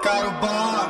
ਕਾਰੋਬਾਰ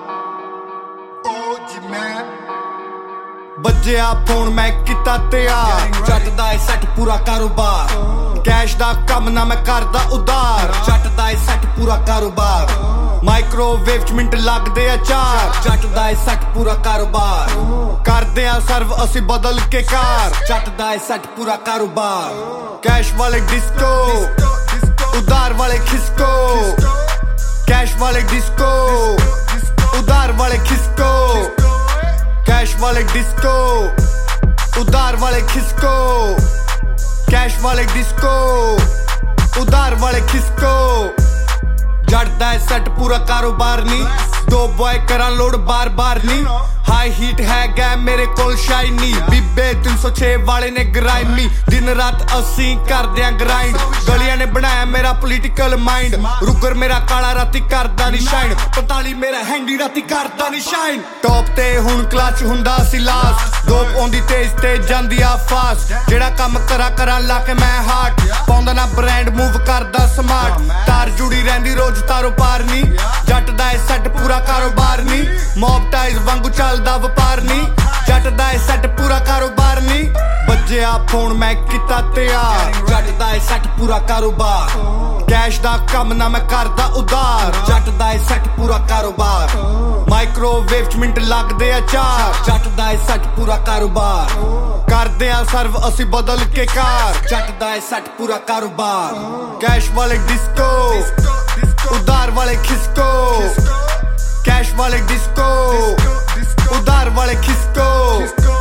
ਉਹ ਜਿਵੇਂ ਬੱਜਿਆ ਫੋਨ ਮੈਂ ਕੀਤਾ ਤਿਆਰ ਜੱਟ ਦਾ ਏ ਸੈੱਟ ਪੂਰਾ ਕਾਰੋਬਾਰ ਕੈਸ਼ ਦਾ ਕੰਮ ਨਾ ਮੈਂ ਕਰਦਾ ਉਧਾਰ ਜੱਟ ਦਾ ਏ ਸੈੱਟ ਪੂਰਾ ਕਾਰੋਬਾਰ ਮਾਈਕ੍ਰੋਵੇਵ 'ਚ ਮਿੰਟ ਲੱਗਦੇ ਆ 4 ਜੱਟ ਦਾ ਏ ਸੈੱਟ ਪੂਰਾ ਕਾਰੋਬਾਰ ਕਰਦੇ ਆ ਸਰਵ ਅਸੀਂ ਬਦਲ ਕੇ ਕਾਰ ਜੱਟ ਦਾ ਏ ਸੈੱਟ ਪੂਰਾ ਕਾਰੋਬਾਰ ਕੈਸ਼ ਵਾਲੇ ਡਿਸਕੋ ਉਧਾਰ ਵਾਲੇ ਖਿਸਕੋ ਕੈਸ਼ ਵਾਲੇ ਡਿਸਕੋ ਉਧਾਰ ਵਾਲੇ ਖਿਸਕੋ ਕੈਸ਼ ਵਾਲੇ ਡਿਸਕੋ ਉਧਾਰ ਵਾਲੇ ਖਿਸਕੋ ਕੈਸ਼ ਵਾਲੇ ਡਿਸਕੋ ਉਧਾਰ ਵਾਲੇ ਖਿਸਕੋ ਜੱਟ ਦਾ ਏ ਸੈੱਟ ਪੂਰਾ ਕਾਰੋਬਾਰ ਨਹੀਂ ਦੋ ਬॉय ਕਰਾਂ ਲੋਡ ਬਾਰ ਨਹੀਂ ਹਾਈ ਹੀਟ ਹੈਗਾ ਮੇਰੇ ਕੋਲ ਸ਼ਾਈਨੀ ਬੀਬੇ 306 ਵਾਲੇ ਨੇ ਗ੍ਰਾਈਮੀ ਦਿਨ ਰਾਤ ਅਸੀਂ ਕਰਦੇ ਆਂ ਗ੍ਰਾਈਂਡ ਗਲੀਆਂ ਨੇ ਬਣਾਇਆ ਮੇਰਾ ਪੋਲੀਟੀਕਲ ਮਾਈਂਡ ਰੁਗਰ ਮੇਰਾ ਕਾਲਾ ਰਾਤੀ ਕਰਦਾ ਨਹੀਂ ਸ਼ਾਈਨ 45 ਮੇਰਾ ਹੈਂਡੀ ਰਾਤੀ ਕਰਦਾ ਨਹੀਂ ਸ਼ਾਈਨ ਟੌਪ ਤੇ ਹੁਣ ਕਲਾਚ ਹੁੰਦਾ ਸੀ ਲਾਸਟ ਦੋਪ ਆਉਂਦੀ ਤੇਜ਼ ਤੇ ਜਾਂਦੀ ਆ ਫਾਸਟ ਜਿਹੜਾ ਕੰਮ ਕਰਾਂ ਲਾ ਕੇ ਮੈਂ ਹਾਰਟ ਪਾਉਂਦਾ ਨਾ ਬ੍ਰਾਂਡ ਮੂਵ ਕਰਦਾ ਸਮਾਰਟ ਤਾਰ ਜੁੜੀ ਰਹਿੰਦੀ ਰੋਜ਼ ਤਾਰੋ ਪਾਰ ਨਹੀਂ ਜੱਟ ਦਾ ਏ ਸੈੱਟ ਪੂਰਾ ਕਾਰੋਬਾਰ ਨਹੀਂ ਮੌਬ ਟਾਈਜ਼ ਵਾਂਗੂ ਚੱਲਦਾ ਵਪਾਰ ਨਹੀਂ ਜੱਟ ਦਾ ਏ ਸੈੱਟ ਪੂਰਾ ਕਾਰੋਬਾਰ ਨਹੀਂ ਬੱਜਿਆ ਫੋਨ ਮੈਂ ਕੀਤਾ ਤਿਆਰ ਜੱਟ ਦਾ ਏ ਸੈੱਟ ਪੂਰਾ ਕਾਰੋਬਾਰ ਕੈਸ਼ ਦਾ ਕੰਮ ਨਾ ਮੈਂ ਕਰਦਾ ਉਧਾਰ ਜੱਟ ਦਾ ਏ ਸੈੱਟ ਪੂਰਾ ਕਾਰੋਬਾਰ ਮਾਈਕ੍ਰੋਵੇਵ 'ਚ ਮਿੰਟ ਲੱਗਦੇ ਆ 4 ਜੱਟ ਦਾ ਏ ਸੈੱਟ ਪੂਰਾ ਕਾਰੋਬਾਰ ਕਰਦੇ ਆ ਸਰਵ ਅਸੀਂ ਬਦਲ ਕੇ ਕਾਰ ਜੱਟ ਦਾ ਏ ਸੈੱਟ ਪੂਰਾ ਕਾਰੋਬਾਰ ਕੈਸ਼ ਵਾਲੇ ਡਿਸਕੋ ਉਧਾਰ ਵਾਲੇ ਖਿਸਕੋ ਕੈਸ਼ ਵਾਲੇ ਡਿਸਕੋ ਉਧਾਰ ਵਾਲੇ ਖਿਸਕੋ